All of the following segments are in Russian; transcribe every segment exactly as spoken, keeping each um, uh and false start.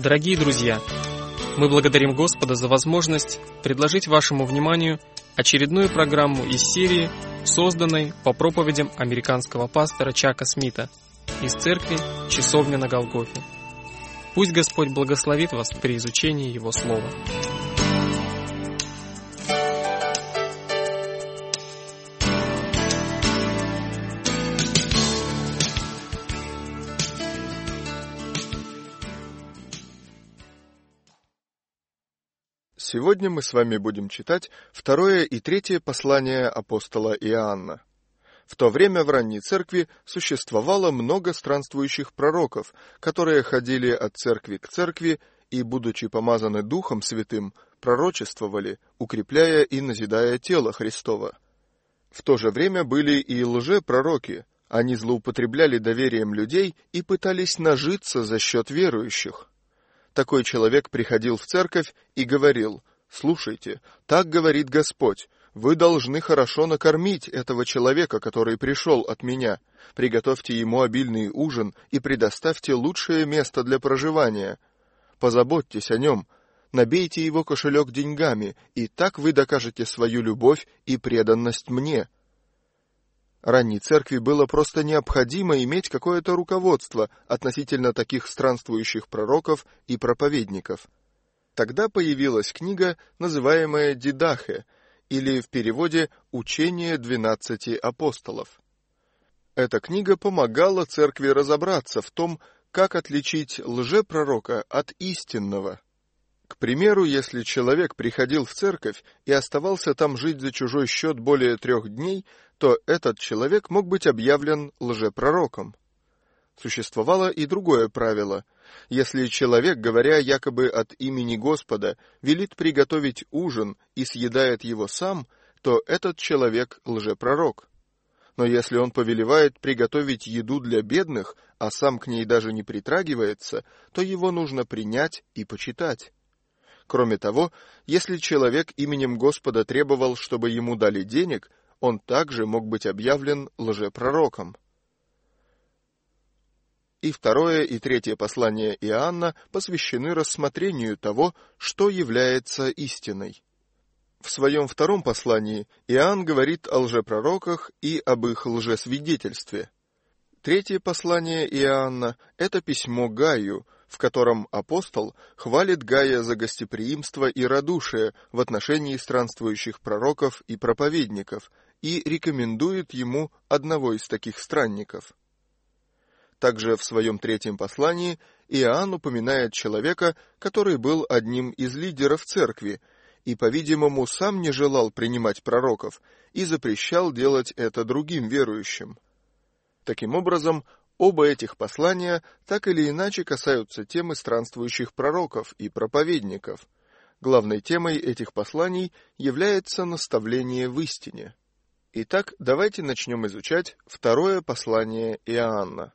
Дорогие друзья, мы благодарим Господа за возможность предложить вашему вниманию очередную программу из серии, созданной по проповедям американского пастора Чака Смита из церкви «Часовня на Голгофе». Пусть Господь благословит вас при изучении Его Слова. Сегодня мы с вами будем читать второе и третье послание апостола Иоанна. В то время в ранней церкви существовало много странствующих пророков, которые ходили от церкви к церкви и, будучи помазаны Духом Святым, пророчествовали, укрепляя и назидая тело Христово. В то же время были и лжепророки. Они злоупотребляли доверием людей и пытались нажиться за счет верующих. Такой человек приходил в церковь и говорил: «Слушайте, так говорит Господь, вы должны хорошо накормить этого человека, который пришел от меня. Приготовьте ему обильный ужин и предоставьте лучшее место для проживания. Позаботьтесь о нем, набейте его кошелек деньгами, и так вы докажете свою любовь и преданность мне». Ранней церкви было просто необходимо иметь какое-то руководство относительно таких странствующих пророков и проповедников. Тогда появилась книга, называемая «Дидахе», или в переводе «Учение двенадцати апостолов». Эта книга помогала церкви разобраться в том, как отличить лжепророка от истинного. К примеру, если человек приходил в церковь и оставался там жить за чужой счет более трех дней, то этот человек мог быть объявлен лжепророком. Существовало и другое правило. Если человек, говоря якобы от имени Господа, велит приготовить ужин и съедает его сам, то этот человек лжепророк. Но если он повелевает приготовить еду для бедных, а сам к ней даже не притрагивается, то его нужно принять и почитать. Кроме того, если человек именем Господа требовал, чтобы ему дали денег, он также мог быть объявлен лжепророком. И второе и третье послание Иоанна посвящены рассмотрению того, что является истиной. В своем втором послании Иоанн говорит о лжепророках и об их лжесвидетельстве. Третье послание Иоанна – это письмо Гаю, в котором апостол хвалит Гая за гостеприимство и радушие в отношении странствующих пророков и проповедников и рекомендует ему одного из таких странников. Также в своем третьем послании Иоанн упоминает человека, который был одним из лидеров церкви и, по-видимому, сам не желал принимать пророков и запрещал делать это другим верующим. Таким образом, оба этих послания так или иначе касаются темы странствующих пророков и проповедников. Главной темой этих посланий является наставление в истине. Итак, давайте начнем изучать второе послание Иоанна.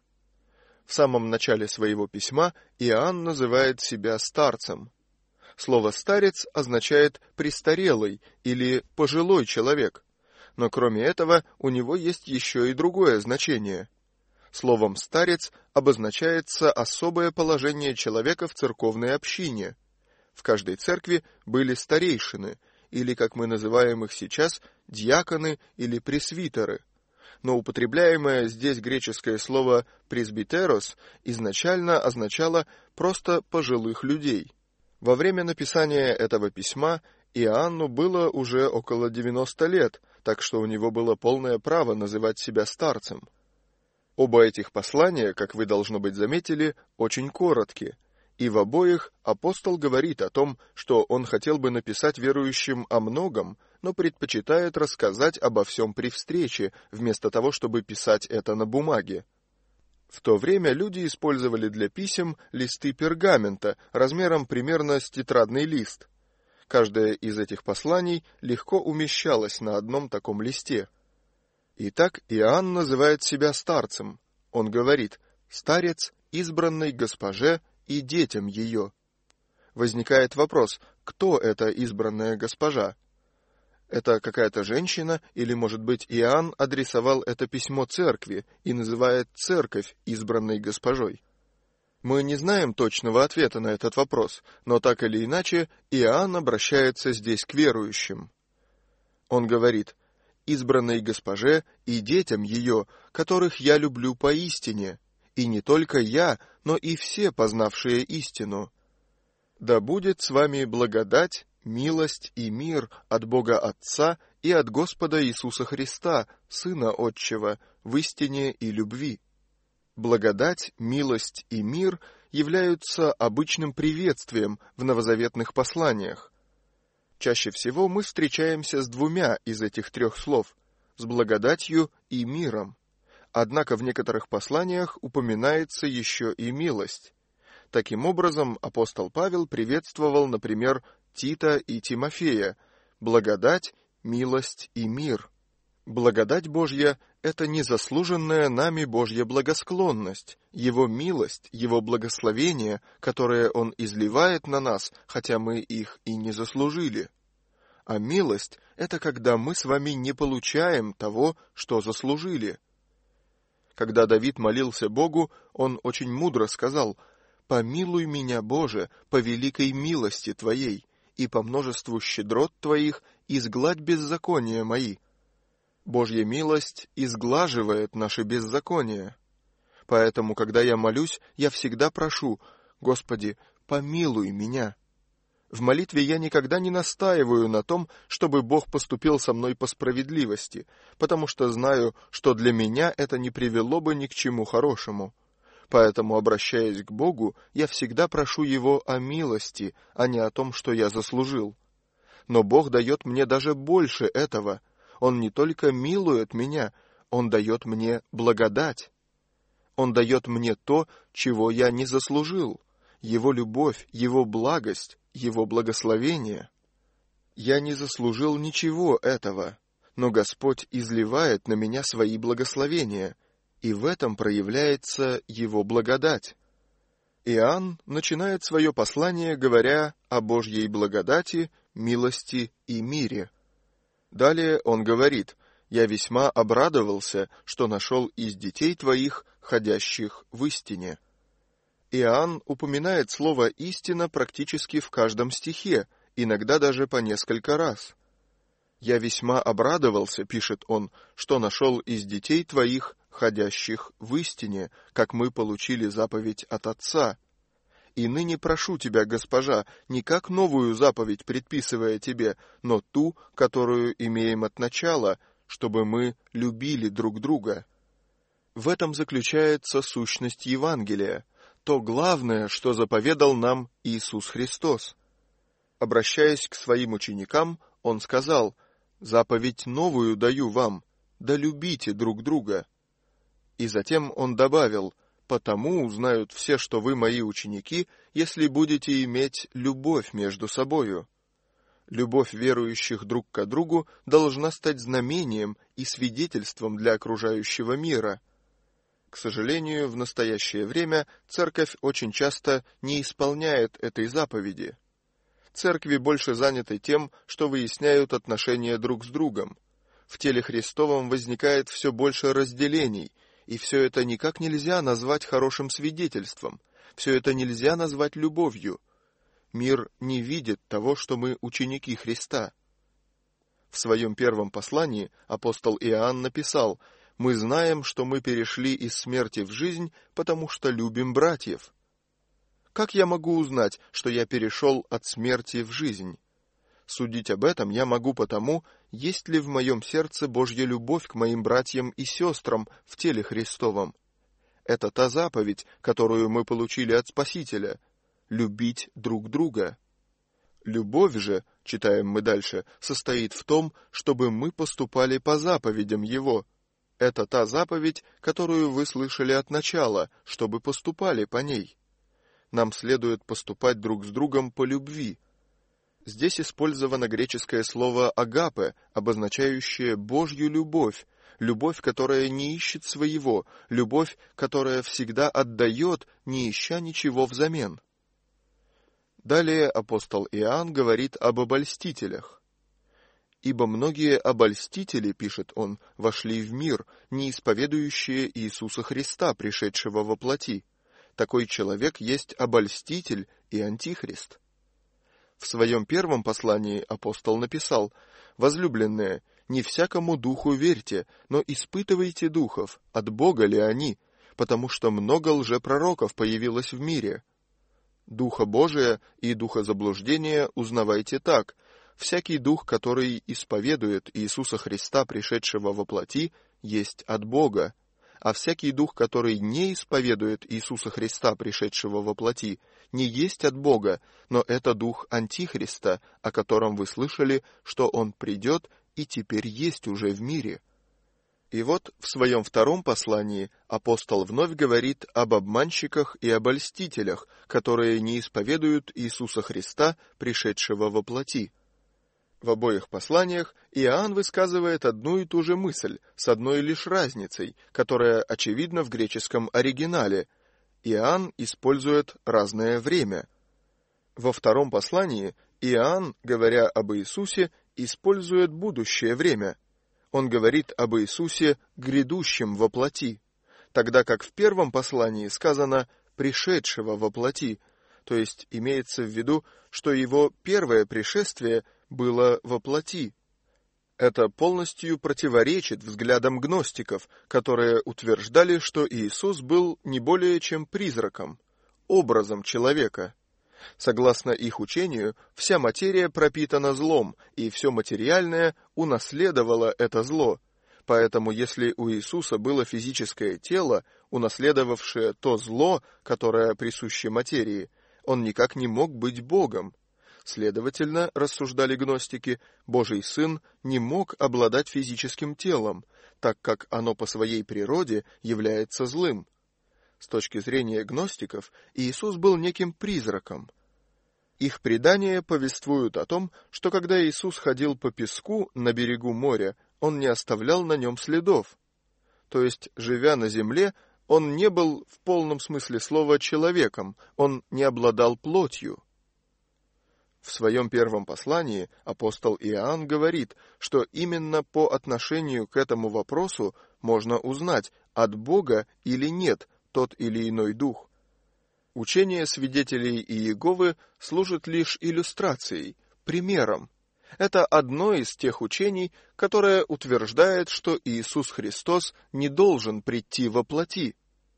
В самом начале своего письма Иоанн называет себя старцем. Слово «старец» означает «престарелый» или «пожилой человек», но кроме этого у него есть еще и другое значение. Словом «старец» обозначается особое положение человека в церковной общине. В каждой церкви были старейшины, или, как мы называем их сейчас, диаконы или пресвитеры. Но употребляемое здесь греческое слово «пресбитерос» изначально означало просто «пожилых людей». Во время написания этого письма Иоанну было уже около девяноста лет, так что у него было полное право называть себя старцем. Оба этих послания, как вы, должно быть, заметили, очень коротки, и в обоих апостол говорит о том, что он хотел бы написать верующим о многом, но предпочитает рассказать обо всем при встрече, вместо того, чтобы писать это на бумаге. В то время люди использовали для писем листы пергамента размером примерно с тетрадный лист. Каждое из этих посланий легко умещалось на одном таком листе. Итак, Иоанн называет себя старцем. Он говорит: «Старец, избранный госпоже и детям ее». Возникает вопрос, кто эта избранная госпожа? Это какая-то женщина, или, может быть, Иоанн адресовал это письмо церкви и называет церковь избранной госпожой? Мы не знаем точного ответа на этот вопрос, но так или иначе Иоанн обращается здесь к верующим. Он говорит: «Избранной госпоже и детям ее, которых я люблю поистине, и не только я, но и все, познавшие истину. Да будет с вами благодать, милость и мир от Бога Отца и от Господа Иисуса Христа, Сына Отчего, в истине и любви». Благодать, милость и мир являются обычным приветствием в новозаветных посланиях. Чаще всего мы встречаемся с двумя из этих трех слов – с благодатью и миром. Однако в некоторых посланиях упоминается еще и милость. Таким образом, апостол Павел приветствовал, например, Тита и Тимофея – благодать, милость и мир. Благодать Божья – это незаслуженная нами Божья благосклонность, Его милость, Его благословение, которое Он изливает на нас, хотя мы их и не заслужили. А милость – это когда мы с вами не получаем того, что заслужили. Когда Давид молился Богу, он очень мудро сказал: «Помилуй меня, Боже, по великой милости Твоей, и по множеству щедрот Твоих изгладь беззакония мои». Божья милость изглаживает наши беззакония. Поэтому, когда я молюсь, я всегда прошу: «Господи, помилуй меня». В молитве я никогда не настаиваю на том, чтобы Бог поступил со мной по справедливости, потому что знаю, что для меня это не привело бы ни к чему хорошему. Поэтому, обращаясь к Богу, я всегда прошу Его о милости, а не о том, что я заслужил. Но Бог дает мне даже больше этого. Он не только милует меня, Он дает мне благодать. Он дает мне то, чего я не заслужил. Его любовь, Его благость, Его благословение. Я не заслужил ничего этого, но Господь изливает на меня свои благословения, и в этом проявляется Его благодать. Иоанн начинает свое послание, говоря о Божьей благодати, милости и мире. Далее он говорит: «Я весьма обрадовался, что нашел из детей твоих, ходящих в истине». Иоанн упоминает слово «истина» практически в каждом стихе, иногда даже по несколько раз. «Я весьма обрадовался», — пишет он, — «что нашел из детей твоих, ходящих в истине, как мы получили заповедь от Отца. И ныне прошу тебя, госпожа, не как новую заповедь предписывая тебе, но ту, которую имеем от начала, чтобы мы любили друг друга». В этом заключается сущность Евангелия, то главное, что заповедал нам Иисус Христос. Обращаясь к своим ученикам, Он сказал: «Заповедь новую даю вам, да любите друг друга». И затем Он добавил: «Потому узнают все, что вы мои ученики, если будете иметь любовь между собою». Любовь верующих друг к другу должна стать знамением и свидетельством для окружающего мира. К сожалению, в настоящее время церковь очень часто не исполняет этой заповеди. Церкви больше заняты тем, что выясняют отношения друг с другом. В теле Христовом возникает все больше разделений, и все это никак нельзя назвать хорошим свидетельством, все это нельзя назвать любовью. Мир не видит того, что мы ученики Христа. В своем первом послании апостол Иоанн написал: «Мы знаем, что мы перешли из смерти в жизнь, потому что любим братьев». Как я могу узнать, что я перешел от смерти в жизнь? Судить об этом я могу потому, есть ли в моем сердце Божья любовь к моим братьям и сестрам в теле Христовом. Это та заповедь, которую мы получили от Спасителя — любить друг друга. Любовь же, читаем мы дальше, состоит в том, чтобы мы поступали по заповедям Его. Это та заповедь, которую вы слышали от начала, чтобы поступали по ней. Нам следует поступать друг с другом по любви. Здесь использовано греческое слово «агапе», обозначающее Божью любовь, любовь, которая не ищет своего, любовь, которая всегда отдает, не ища ничего взамен. Далее апостол Иоанн говорит об обольстителях. «Ибо многие обольстители, — пишет он, — вошли в мир, не исповедующие Иисуса Христа, пришедшего во плоти. такой человек есть обольститель и антихрист. В своем первом послании апостол написал: «Возлюбленные, не всякому духу верьте, но испытывайте духов, от Бога ли они, потому что много лжепророков появилось в мире. Духа Божия и духа заблуждения узнавайте так: всякий дух, который исповедует Иисуса Христа, пришедшего во плоти, есть от Бога, а всякий дух, который не исповедует Иисуса Христа, пришедшего во плоти, не есть от Бога, но это дух Антихриста, о котором вы слышали, что он придет и теперь есть уже в мире». И вот в своем втором послании апостол вновь говорит об обманщиках и обольстителях, которые не исповедуют Иисуса Христа, пришедшего во плоти. В обоих посланиях Иоанн высказывает одну и ту же мысль, с одной лишь разницей, которая очевидна в греческом оригинале. Иоанн использует разное время. Во втором послании Иоанн, говоря об Иисусе, использует будущее время. Он говорит об Иисусе, грядущем во плоти, тогда как в первом послании сказано «пришедшего во плоти», то есть имеется в виду, что его первое пришествие было во плоти. Это полностью противоречит взглядам гностиков, которые утверждали, что Иисус был не более чем призраком, образом человека. Согласно их учению, вся материя пропитана злом, и все материальное унаследовало это зло. Поэтому, если у Иисуса было физическое тело, унаследовавшее то зло, которое присуще материи, он никак не мог быть Богом. Следовательно, рассуждали гностики, Божий Сын не мог обладать физическим телом, так как оно по своей природе является злым. С точки зрения гностиков, Иисус был неким призраком. Их предания повествуют о том, что когда Иисус ходил по песку на берегу моря, он не оставлял на нем следов. То есть, живя на земле, он не был в полном смысле слова человеком, он не обладал плотью. В своем первом послании апостол Иоанн говорит, что именно по отношению к этому вопросу можно узнать, от Бога или нет тот или иной дух. Учение свидетелей Иеговы служит лишь иллюстрацией, примером. Это одно из тех учений, которое утверждает, что Иисус Христос не должен прийти во плоти.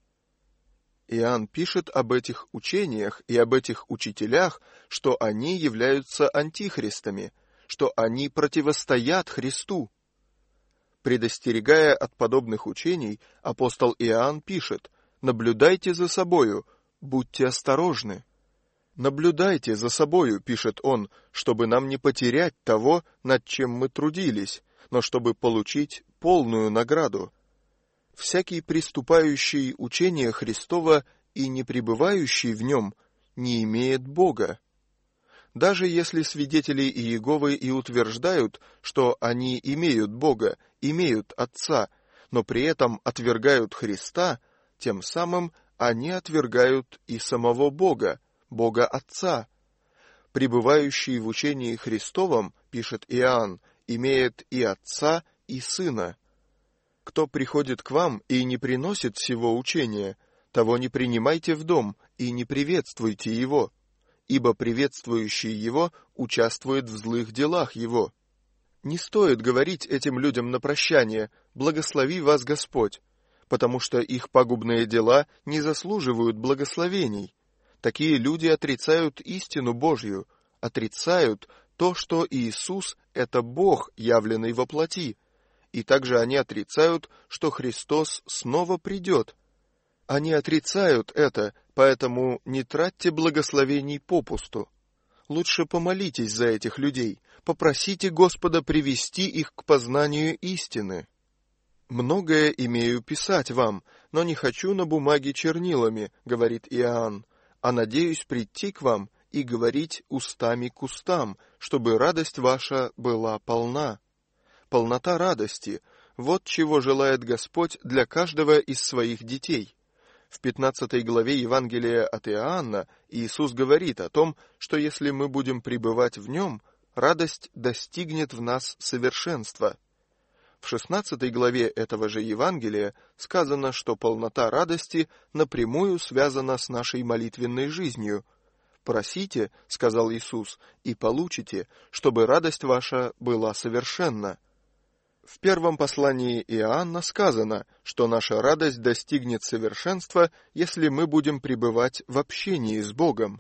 Иоанн пишет об этих учениях и об этих учителях, что они являются антихристами, что они противостоят Христу. Предостерегая от подобных учений, апостол Иоанн пишет: «Наблюдайте за собою, будьте осторожны». «Наблюдайте за собою», пишет он, «чтобы нам не потерять того, над чем мы трудились, но чтобы получить полную награду. Всякий приступающий учение Христова и не пребывающий в нем не имеет Бога». Даже если свидетели Иеговы и утверждают, что они имеют Бога, имеют Отца, но при этом отвергают Христа, тем самым они отвергают и самого Бога, Бога Отца. Пребывающий в учении Христовом, пишет Иоанн, имеет и Отца, и Сына. Кто приходит к вам и не приносит сего учения, того не принимайте в дом и не приветствуйте его, ибо приветствующий его участвует в злых делах его. Не стоит говорить этим людям на прощание: «Благослови вас Господь», потому что их пагубные дела не заслуживают благословений. Такие люди отрицают истину Божью, отрицают то, что Иисус — это Бог, явленный во плоти, и также они отрицают, что Христос снова придет. Они отрицают это, поэтому не тратьте благословений попусту. Лучше помолитесь за этих людей, попросите Господа привести их к познанию истины. «Многое имею писать вам, но не хочу на бумаге чернилами», — говорит Иоанн, «а надеюсь прийти к вам и говорить устами к устам, чтобы радость ваша была полна». Полнота радости — вот чего желает Господь для каждого из своих детей. В пятнадцатой главе Евангелия от Иоанна Иисус говорит о том, что если мы будем пребывать в Нем, радость достигнет в нас совершенства. В шестнадцатой главе этого же Евангелия сказано, что полнота радости напрямую связана с нашей молитвенной жизнью. «Просите, — сказал Иисус, — и получите, чтобы радость ваша была совершенна». В первом послании Иоанна сказано, что наша радость достигнет совершенства, если мы будем пребывать в общении с Богом.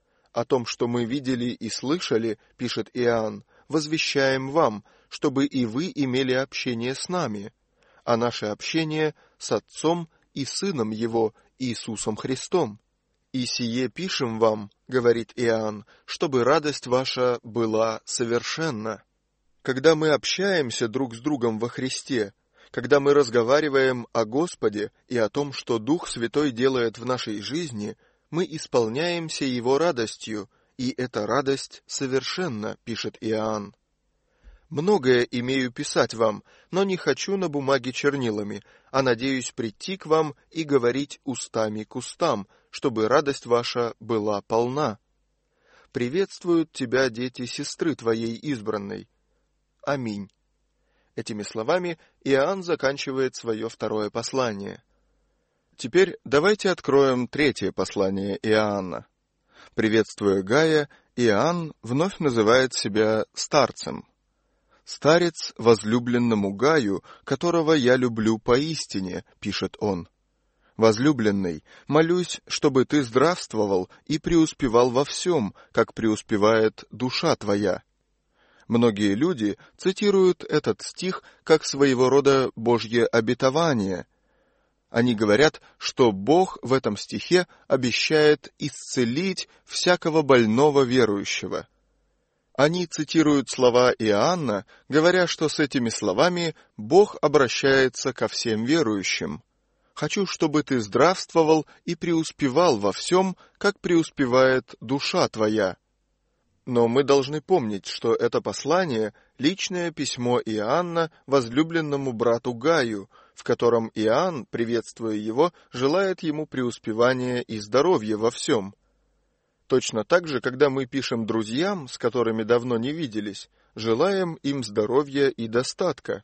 О том, что мы видели и слышали, пишет Иоанн, возвещаем вам, чтобы и вы имели общение с нами, а наше общение с Отцом и Сыном Его, Иисусом Христом. «И сие пишем вам, — говорит Иоанн, — чтобы радость ваша была совершенна». Когда мы общаемся друг с другом во Христе, когда мы разговариваем о Господе и о том, что Дух Святой делает в нашей жизни, мы исполняемся Его радостью, и эта радость совершенна, пишет Иоанн. «Многое имею писать вам, но не хочу на бумаге чернилами, а надеюсь прийти к вам и говорить устами к устам, чтобы радость ваша была полна. Приветствуют тебя дети сестры твоей избранной. Аминь». Этими словами Иоанн заканчивает свое второе послание. Теперь давайте откроем третье послание Иоанна. Приветствуя Гая, Иоанн вновь называет себя старцем. «Старец возлюбленному Гаю, которого я люблю поистине», — пишет он. «Возлюбленный, молюсь, чтобы ты здравствовал и преуспевал во всем, как преуспевает душа твоя». Многие люди цитируют этот стих как своего рода Божье обетование. Они говорят, что Бог в этом стихе обещает исцелить всякого больного верующего. Они цитируют слова Иоанна, говоря, что с этими словами Бог обращается ко всем верующим. «Хочу, чтобы ты здравствовал и преуспевал во всем, как преуспевает душа твоя». Но мы должны помнить, что это послание — личное письмо Иоанна возлюбленному брату Гаю, в котором Иоанн, приветствуя его, желает ему преуспевания и здоровья во всем. Точно так же, когда мы пишем друзьям, с которыми давно не виделись, желаем им здоровья и достатка.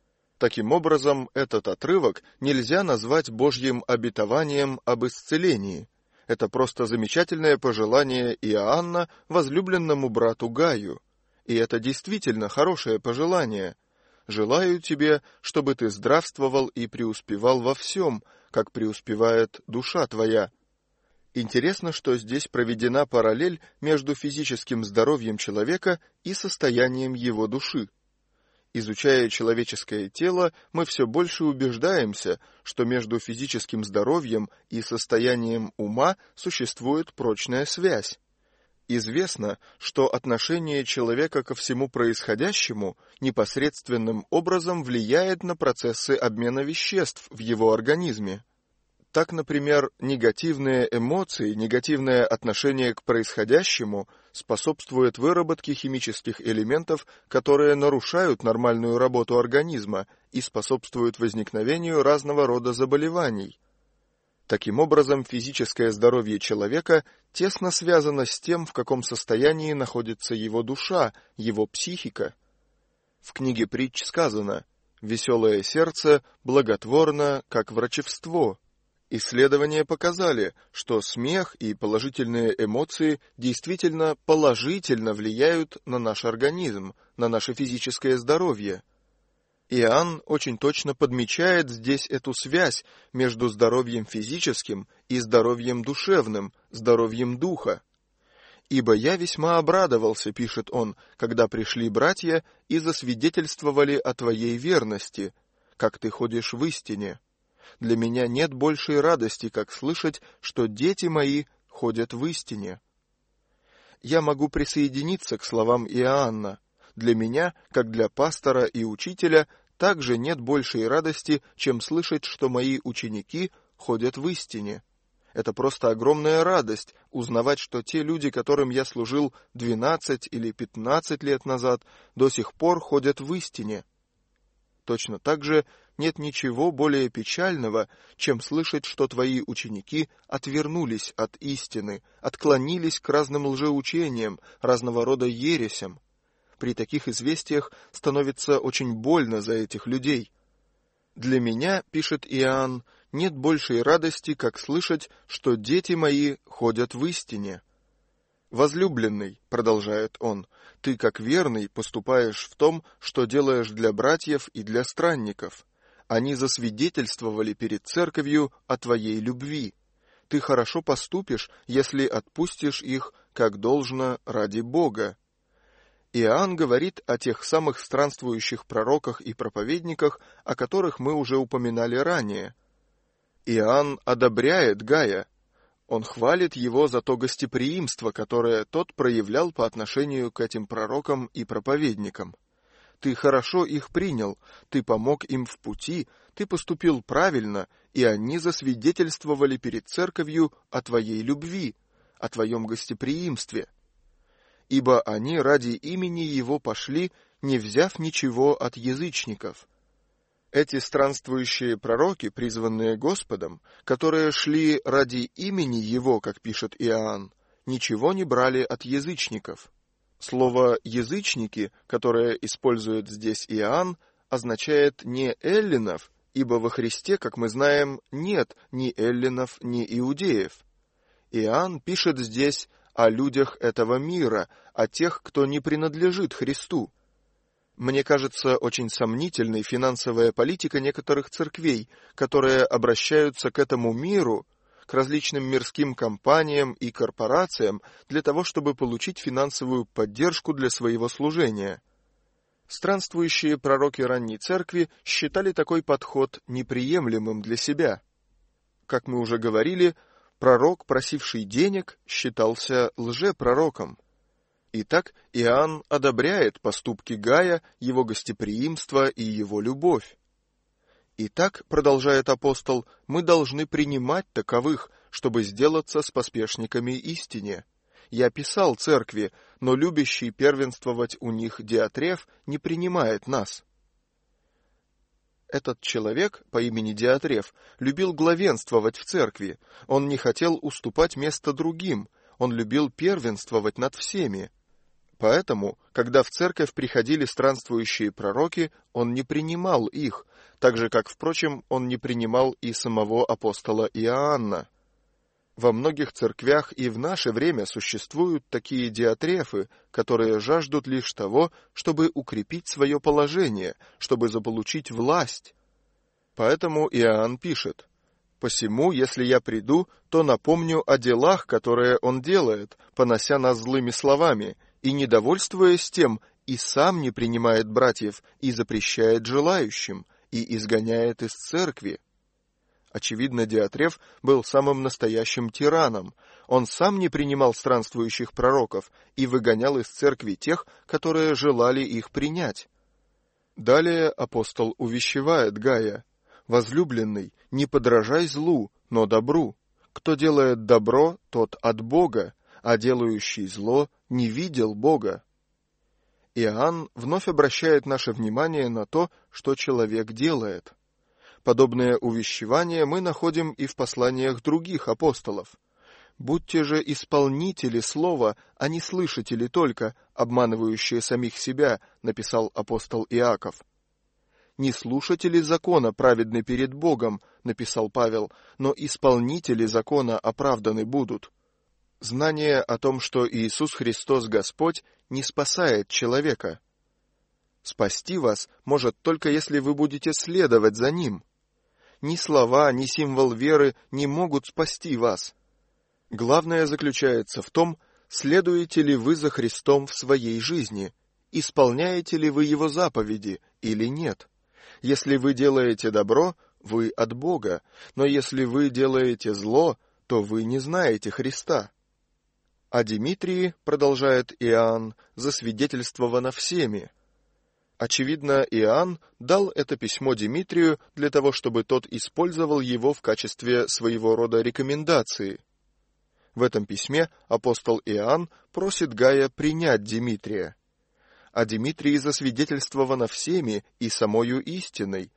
Таким образом, этот отрывок нельзя назвать Божьим обетованием об исцелении. Это просто замечательное пожелание Иоанна возлюбленному брату Гаю. И это действительно хорошее пожелание. «Желаю тебе, чтобы ты здравствовал и преуспевал во всем, как преуспевает душа твоя». Интересно, что здесь проведена параллель между физическим здоровьем человека и состоянием его души. Изучая человеческое тело, мы все больше убеждаемся, что между физическим здоровьем и состоянием ума существует прочная связь. Известно, что отношение человека ко всему происходящему непосредственным образом влияет на процессы обмена веществ в его организме. Так, например, негативные эмоции, негативное отношение к происходящему способствует выработке химических элементов, которые нарушают нормальную работу организма и способствуют возникновению разного рода заболеваний. Таким образом, физическое здоровье человека тесно связано с тем, в каком состоянии находится его душа, его психика. В книге притч сказано: «Веселое сердце благотворно, как врачевство». Исследования показали, что смех и положительные эмоции действительно положительно влияют на наш организм, на наше физическое здоровье. Иоанн очень точно подмечает здесь эту связь между здоровьем физическим и здоровьем душевным, здоровьем духа. «Ибо я весьма обрадовался, — пишет он, — когда пришли братья и засвидетельствовали о твоей верности, как ты ходишь в истине. Для меня нет большей радости, как слышать, что дети мои ходят в истине». Я могу присоединиться к словам Иоанна. Для меня, как для пастора и учителя, также нет большей радости, чем слышать, что мои ученики ходят в истине. Это просто огромная радость узнавать, что те люди, которым я служил двенадцать или пятнадцать лет назад, до сих пор ходят в истине. Точно так же нет ничего более печального, чем слышать, что твои ученики отвернулись от истины, отклонились к разным лжеучениям, разного рода ересям. при таких известиях становится очень больно за этих людей. «Для меня, — пишет Иоанн, — нет большей радости, как слышать, что дети мои ходят в истине. Возлюбленный, — продолжает он, — ты, как верный, поступаешь в том, что делаешь для братьев и для странников. Они засвидетельствовали перед церковью о твоей любви. Ты хорошо поступишь, если отпустишь их, как должно, ради Бога». Иоанн говорит о тех самых странствующих пророках и проповедниках, о которых мы уже упоминали ранее. Иоанн одобряет Гая. Он хвалит его за то гостеприимство, которое тот проявлял по отношению к этим пророкам и проповедникам. Ты хорошо их принял, ты помог им в пути, ты поступил правильно, и они засвидетельствовали перед церковью о твоей любви, о твоем гостеприимстве. Ибо они ради имени его пошли, не взяв ничего от язычников. Эти странствующие пророки, призванные Господом, которые шли ради имени его, как пишет Иоанн, ничего не брали от язычников. Слово «язычники», которое использует здесь Иоанн, означает не эллинов, ибо во Христе, как мы знаем, нет ни эллинов, ни иудеев. Иоанн пишет здесь о людях этого мира, о тех, кто не принадлежит Христу. Мне кажется очень сомнительной финансовая политика некоторых церквей, которые обращаются к этому миру, к различным мирским компаниям и корпорациям для того, чтобы получить финансовую поддержку для своего служения. Странствующие пророки ранней церкви считали такой подход неприемлемым для себя. Как мы уже говорили, пророк, просивший денег, считался лжепророком. Итак, Иоанн одобряет поступки Гая, его гостеприимство и его любовь. Итак, продолжает апостол, мы должны принимать таковых, чтобы сделаться с поспешниками истине. Я писал церкви, но любящий первенствовать у них Диатреф не принимает нас. Этот человек по имени Диатреф любил главенствовать в церкви, он не хотел уступать место другим, он любил первенствовать над всеми. Поэтому, когда в церковь приходили странствующие пророки, он не принимал их, так же, как, впрочем, он не принимал и самого апостола Иоанна. Во многих церквях и в наше время существуют такие диатрефы, которые жаждут лишь того, чтобы укрепить свое положение, чтобы заполучить власть. Поэтому Иоанн пишет: «Посему, если я приду, то напомню о делах, которые он делает, понося нас злыми словами, и, недовольствуясь тем, и сам не принимает братьев, и запрещает желающим, и изгоняет из церкви». Очевидно, Диатреф был самым настоящим тираном. Он сам не принимал странствующих пророков и выгонял из церкви тех, которые желали их принять. Далее апостол увещевает Гая: «Возлюбленный, не подражай злу, но добру. Кто делает добро, тот от Бога, а делающий зло не видел Бога». Иоанн вновь обращает наше внимание на то, что человек делает. Подобное увещевание мы находим и в посланиях других апостолов. «Будьте же исполнители слова, а не слышатели только, обманывающие самих себя», написал апостол Иаков. «Не слушатели закона праведны перед Богом», написал Павел, «но исполнители закона оправданы будут». Знание о том, что Иисус Христос Господь, не спасает человека. Спасти вас может только если вы будете следовать за Ним. Ни слова, ни символ веры не могут спасти вас. Главное заключается в том, следуете ли вы за Христом в своей жизни, исполняете ли вы Его заповеди или нет. Если вы делаете добро, вы от Бога, но если вы делаете зло, то вы не знаете Христа. О Димитрии, продолжает Иоанн, засвидетельствовано всеми. Очевидно, Иоанн дал это письмо Димитрию для того, чтобы тот использовал его в качестве своего рода рекомендации. В этом письме апостол Иоанн просит Гая принять Димитрия. О Димитрии засвидетельствовано всеми и самою истиной.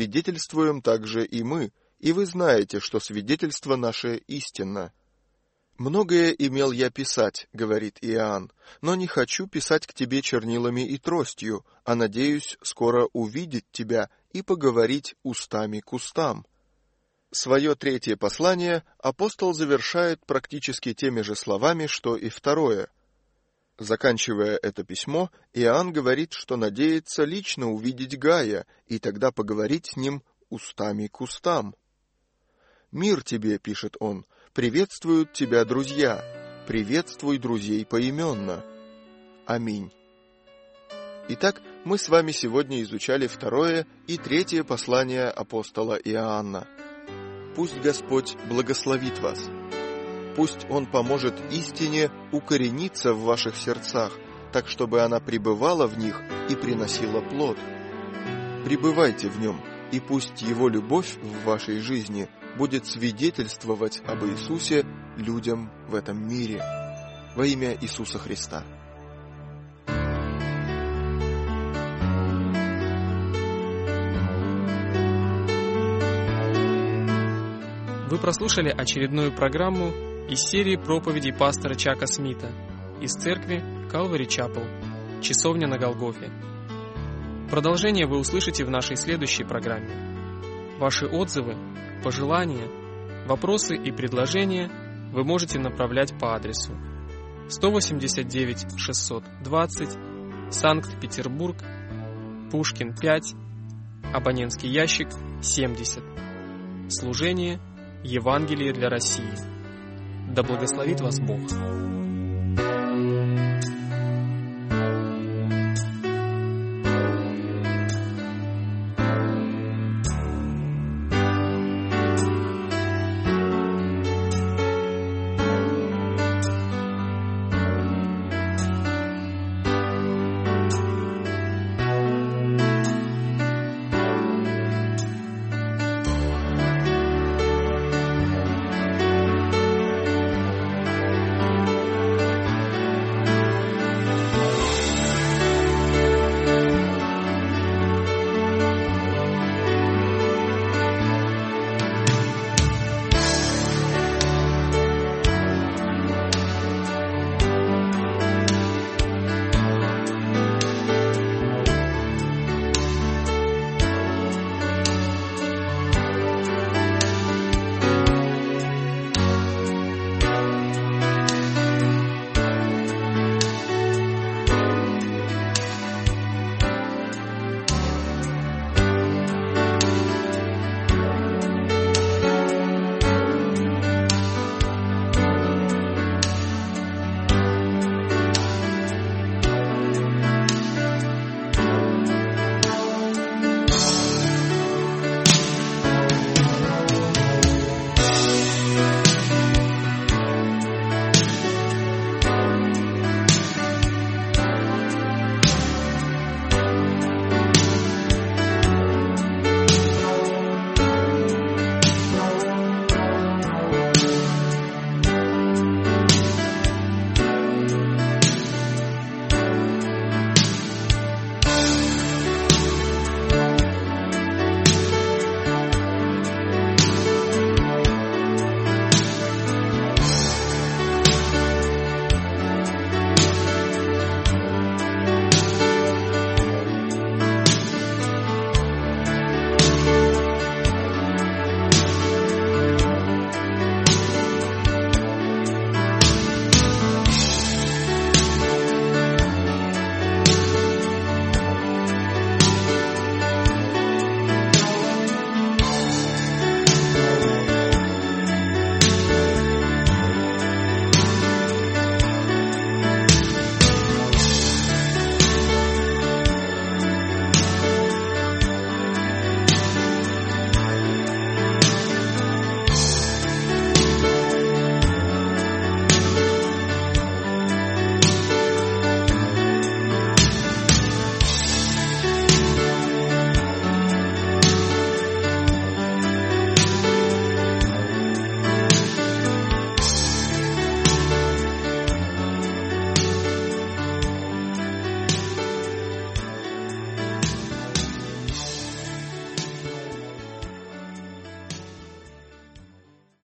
Свидетельствуем также и мы, и вы знаете, что свидетельство наше истинно. «Многое имел я писать, — говорит Иоанн, — но не хочу писать к тебе чернилами и тростью, а надеюсь скоро увидеть тебя и поговорить устами к устам». Свое третье послание апостол завершает практически теми же словами, что и второе. Заканчивая это письмо, Иоанн говорит, что надеется лично увидеть Гая и тогда поговорить с ним устами к устам. «Мир тебе, — пишет он, — приветствуют тебя друзья, приветствуй друзей поименно. Аминь». Итак, мы с вами сегодня изучали второе и третье послание апостола Иоанна. Пусть Господь благословит вас. Пусть Он поможет истине укорениться в ваших сердцах, так чтобы она пребывала в них и приносила плод. Пребывайте в нем, и пусть Его любовь в вашей жизни будет свидетельствовать об Иисусе людям в этом мире. Во имя Иисуса Христа. Вы прослушали очередную программу из серии проповедей пастора Чака Смита из церкви Calvary Chapel, Часовня на Голгофе. Продолжение вы услышите в нашей следующей программе. Ваши отзывы, пожелания, вопросы и предложения вы можете направлять по адресу сто восемьдесят девять шестьсот двадцать, Санкт-Петербург, Пушкин пять, абонентский ящик семьдесят. Служение Евангелие для России. Да благословит вас Бог.